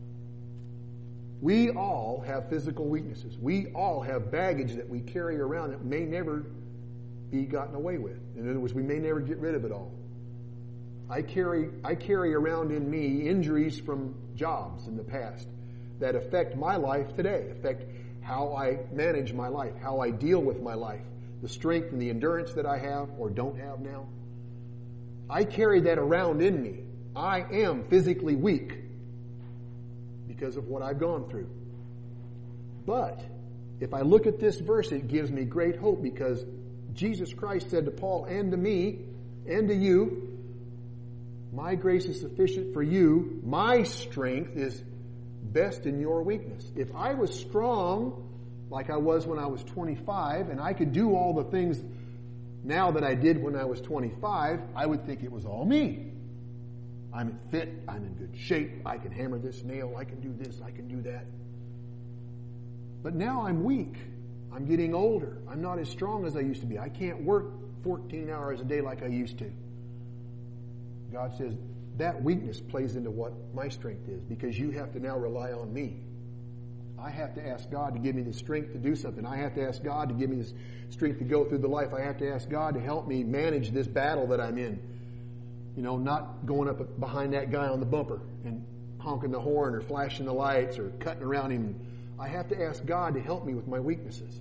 We all have physical weaknesses. We all have baggage that we carry around that may never be gotten away with. In other words, we may never get rid of it all. I carry around in me injuries from jobs in the past that affect my life today, affect how I manage my life, how I deal with my life, the strength and the endurance that I have or don't have now. I carry that around in me. I am physically weak because of what I've gone through. But if I look at this verse, it gives me great hope because Jesus Christ said to Paul and to me and to you, my grace is sufficient for you. My strength is best in your weakness. If I was strong like I was when I was 25 and I could do all the things now that I did when I was 25, I would think it was all me. I'm fit. I'm in good shape. I can hammer this nail. I can do this. I can do that. But now I'm weak. I'm getting older. I'm not as strong as I used to be. I can't work 14 hours a day like I used to. God says that weakness plays into what my strength is because you have to now rely on me. I have to ask God to give me the strength to do something. I have to ask God to give me the strength to go through the life. I have to ask God to help me manage this battle that I'm in. You know, not going up behind that guy on the bumper and honking the horn or flashing the lights or cutting around him. I have to ask God to help me with my weaknesses.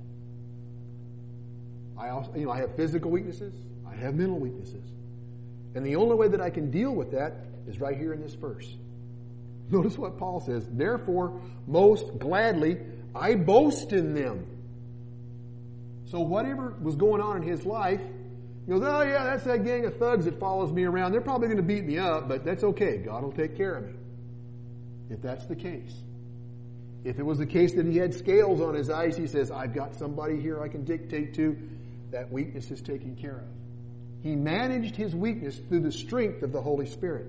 I have physical weaknesses. I have mental weaknesses. And the only way that I can deal with that is right here in this verse. Notice what Paul says. Therefore, most gladly, I boast in them. So whatever was going on in his life, he goes, oh yeah, that's that gang of thugs that follows me around. They're probably going to beat me up, but that's okay. God will take care of me. If that's the case. If it was the case that he had scales on his eyes, he says, I've got somebody here I can dictate to. That weakness is taken care of. He managed his weakness through the strength of the Holy Spirit.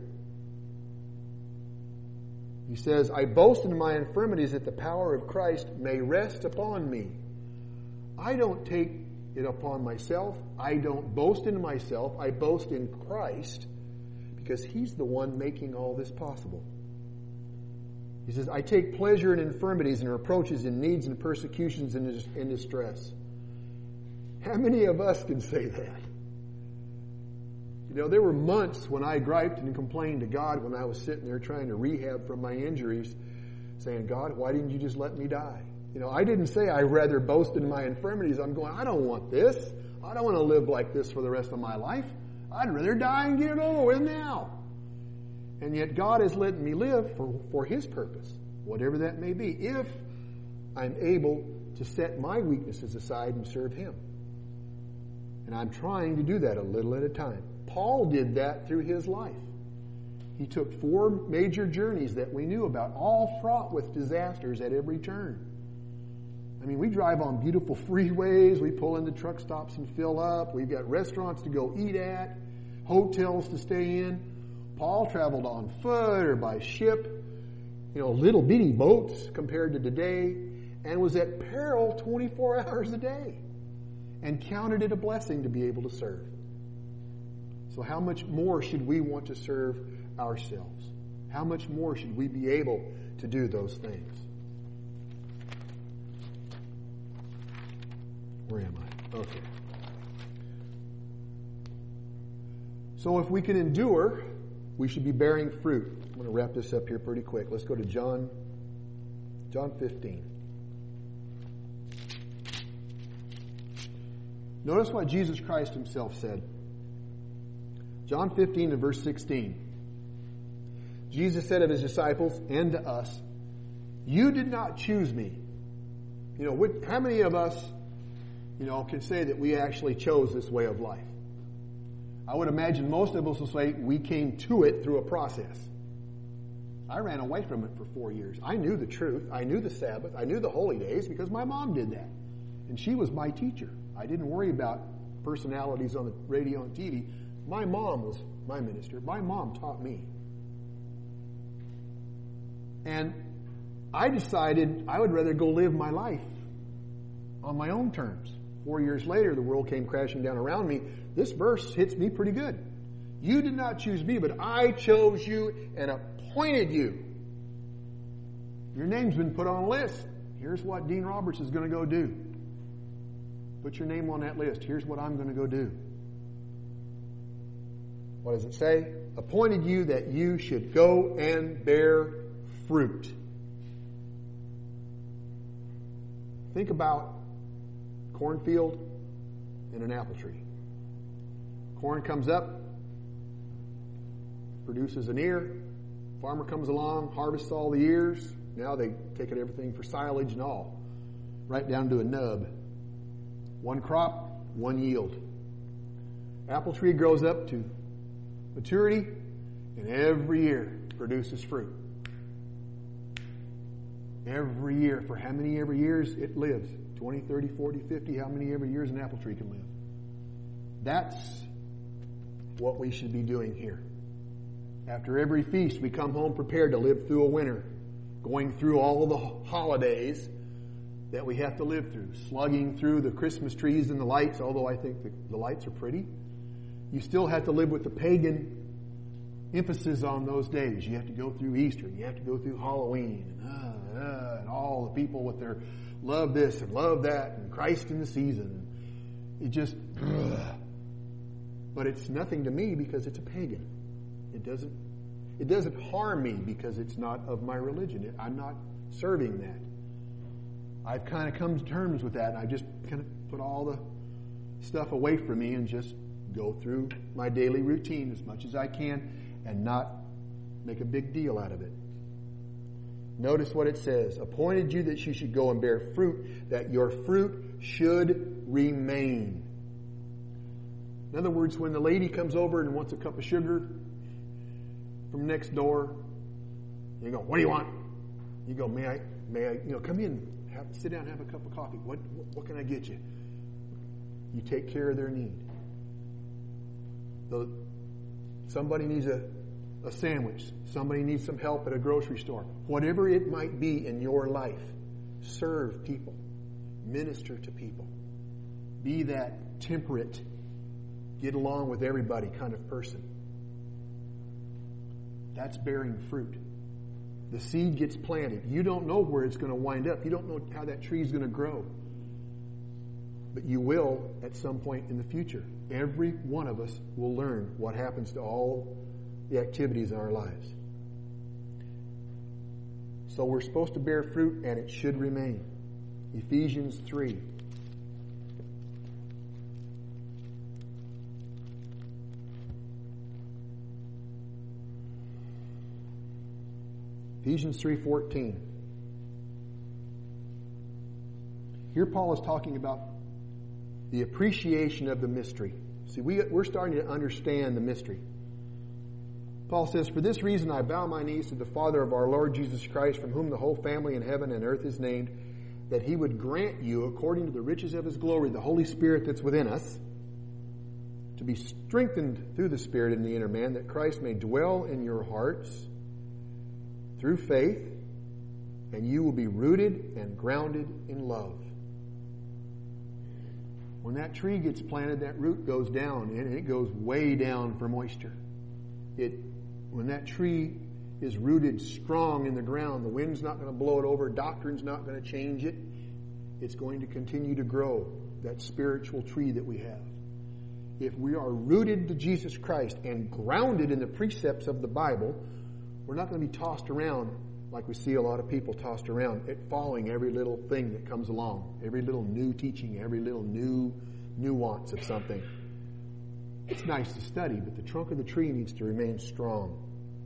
He says, I boast in my infirmities that the power of Christ may rest upon me. I don't take it upon myself. I don't boast in myself. I boast in Christ because he's the one making all this possible. He says, I take pleasure in infirmities and reproaches and needs and persecutions and distress. How many of us can say that? You know, there were months when I griped and complained to God when I was sitting there trying to rehab from my injuries, saying, God, why didn't you just let me die? You know, I didn't say I'd rather boast in my infirmities. I'm going, I don't want this. I don't want to live like this for the rest of my life. I'd rather die and get it over with now. And yet God has let me live for His purpose, whatever that may be, if I'm able to set my weaknesses aside and serve Him. And I'm trying to do that a little at a time. Paul did that through his life. He took 4 major journeys that we knew about, all fraught with disasters at every turn. I mean, we drive on beautiful freeways, we pull into truck stops and fill up, we've got restaurants to go eat at, hotels to stay in. Paul traveled on foot or by ship, little bitty boats compared to today, and was at peril 24 hours a day, and counted it a blessing to be able to serve. So how much more should we want to serve ourselves? How much more should we be able to do those things? Where am I? Okay. So if we can endure, we should be bearing fruit. I'm going to wrap this up here pretty quick. Let's go to John 15. Notice what Jesus Christ Himself said. John 15 and verse 16. Jesus said of His disciples and to us, "You did not choose me." How many of us, can say that we actually chose this way of life? I would imagine most of us will say we came to it through a process. I ran away from it for 4 years. I knew the truth. I knew the Sabbath. I knew the holy days because my mom did that. And she was my teacher. I didn't worry about personalities on the radio and TV. My mom was my minister. My mom taught me. And I decided I would rather go live my life on my own terms. 4 years later, the world came crashing down around me. This verse hits me pretty good. You did not choose me, but I chose you and appointed you. Your name's been put on a list. Here's what Dean Roberts is going to go do. Put your name on that list. Here's what I'm going to go do. What does it say? Appointed you that you should go and bear fruit. Think about cornfield and an apple tree. Corn comes up, produces an ear. Farmer comes along, harvests all the ears. Now they take everything for silage and all, right down to a nub. One crop, one yield. Apple tree grows up to maturity, and every year produces fruit. Every year. For how many ever years it lives? 20, 30, 40, 50, how many ever years an apple tree can live? That's what we should be doing here. After every feast, we come home prepared to live through a winter, going through all the holidays that we have to live through, slugging through the Christmas trees and the lights, although I think the lights are pretty. You still have to live with the pagan emphasis on those days. You have to go through Easter, and you have to go through Halloween, and all the people with their love this and love that, and Christ in the season. It just, but it's nothing to me because it's a pagan. It doesn't harm me because it's not of my religion. I'm not serving that. I've kind of come to terms with that, and I just kind of put all the stuff away from me and just go through my daily routine as much as I can and not make a big deal out of it. Notice what it says. Appointed you that you should go and bear fruit, that your fruit should remain. In other words, when the lady comes over and wants a cup of sugar from next door, you go, what do you want? You go, may I, come in, sit down and have a cup of coffee. What can I get you? You take care of their need. So somebody needs a sandwich. Somebody needs some help at a grocery store. Whatever it might be in your life, serve people. Minister to people. Be that temperate, get along with everybody kind of person. That's bearing fruit. The seed gets planted. You don't know where it's going to wind up. You don't know how that tree is going to grow. But you will at some point in the future. Every one of us will learn what happens to all the activities in our lives. So we're supposed to bear fruit, and it should remain. Ephesians 3. Ephesians 3:14. Here Paul is talking about the appreciation of the mystery. See, we're starting to understand the mystery. Paul says, "For this reason I bow my knees to the Father of our Lord Jesus Christ, from whom the whole family in heaven and earth is named, that He would grant you, according to the riches of His glory, the Holy Spirit that's within us, to be strengthened through the Spirit in the inner man, that Christ may dwell in your hearts through faith, and you will be rooted and grounded in love." When that tree gets planted, that root goes down, and it goes way down for moisture. When that tree is rooted strong in the ground, the wind's not going to blow it over, doctrine's not going to change it. It's going to continue to grow, that spiritual tree that we have. If we are rooted to Jesus Christ and grounded in the precepts of the Bible, we're not going to be tossed around like we see a lot of people tossed around, following every little thing that comes along, every little new teaching, every little new nuance of something. It's nice to study, but the trunk of the tree needs to remain strong.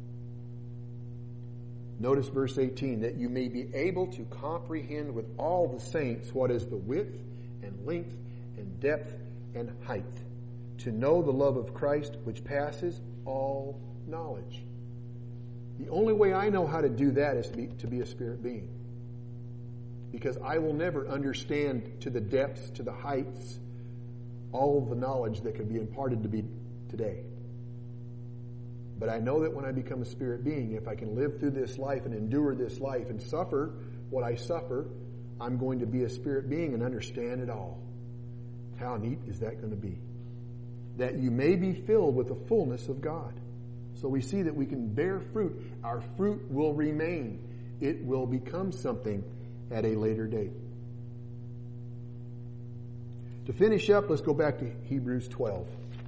Notice verse 18, that you may be able to comprehend with all the saints what is the width and length and depth and height, to know the love of Christ which passes all knowledge. The only way I know how to do that is to be a spirit being. Because I will never understand to the depths, to the heights, all of the knowledge that can be imparted to me today. But I know that when I become a spirit being, if I can live through this life and endure this life and suffer what I suffer, I'm going to be a spirit being and understand it all. How neat is that going to be? That you may be filled with the fullness of God. So we see that we can bear fruit. Our fruit will remain. It will become something at a later date. To finish up, let's go back to Hebrews 12.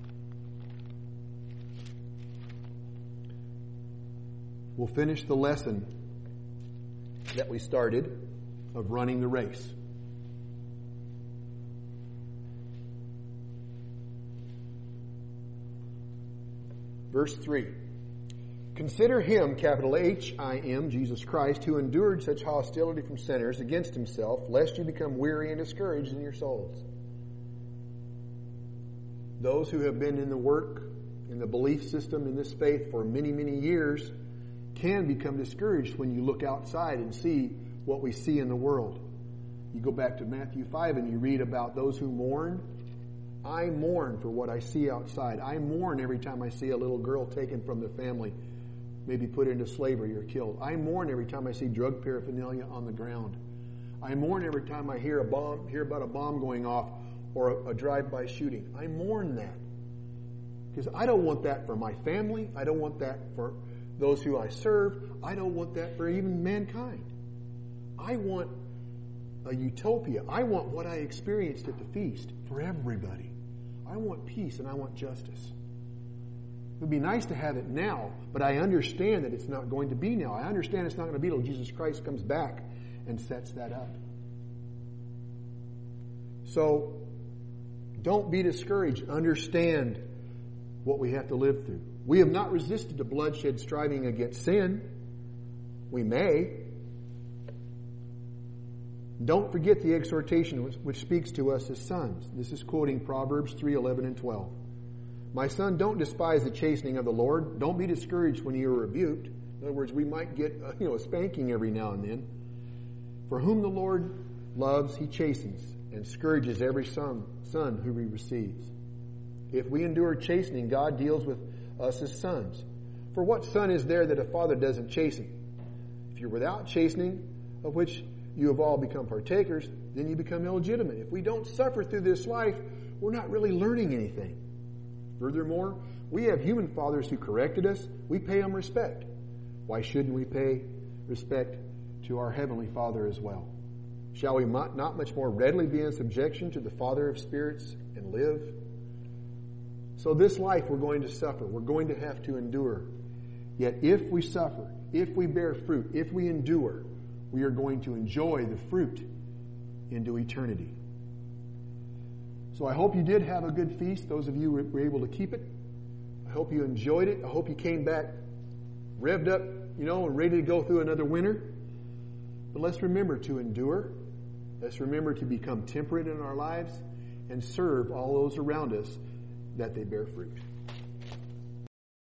We'll finish the lesson that we started of running the race. Verse 3. Consider him, capital H-I-M, Jesus Christ, who endured such hostility from sinners against himself, lest you become weary and discouraged in your souls. Those who have been in the work, in the belief system, in this faith for many, many years can become discouraged when you look outside and see what we see in the world. You go back to Matthew 5 and you read about those who mourn. I mourn for what I see outside. I mourn every time I see a little girl taken from the family, maybe put into slavery or killed. I mourn every time I see drug paraphernalia on the ground. I mourn every time I hear about a bomb going off or a drive-by shooting. I mourn that. Because I don't want that for my family. I don't want that for those who I serve. I don't want that for even mankind. I want a utopia. I want what I experienced at the feast for everybody. I want peace and I want justice. It would be nice to have it now, but I understand that it's not going to be now. I understand it's not going to be till Jesus Christ comes back and sets that up. So, don't be discouraged. Understand what we have to live through. We have not resisted the bloodshed striving against sin. We may. Don't forget the exhortation which speaks to us as sons. This is quoting Proverbs 3:11 and 12. My son, don't despise the chastening of the Lord. Don't be discouraged when you are rebuked. In other words, we might get a spanking every now and then. For whom the Lord loves, he chastens and scourges every son who he receives. If we endure chastening, God deals with us as sons. For what son is there that a father doesn't chasten? If you're without chastening, of which you have all become partakers, then you become illegitimate. If we don't suffer through this life, we're not really learning anything. Furthermore, we have human fathers who corrected us. We pay them respect. Why shouldn't we pay respect to our Heavenly Father as well? Shall we not much more readily be in subjection to the Father of spirits and live? So this life we're going to suffer. We're going to have to endure. Yet if we suffer, if we bear fruit, if we endure, we are going to enjoy the fruit into eternity. So I hope you did have a good feast, those of you who were able to keep it. I hope you enjoyed it. I hope you came back revved up, and ready to go through another winter. But let's remember to endure. Let's remember to become temperate in our lives and serve all those around us that they bear fruit.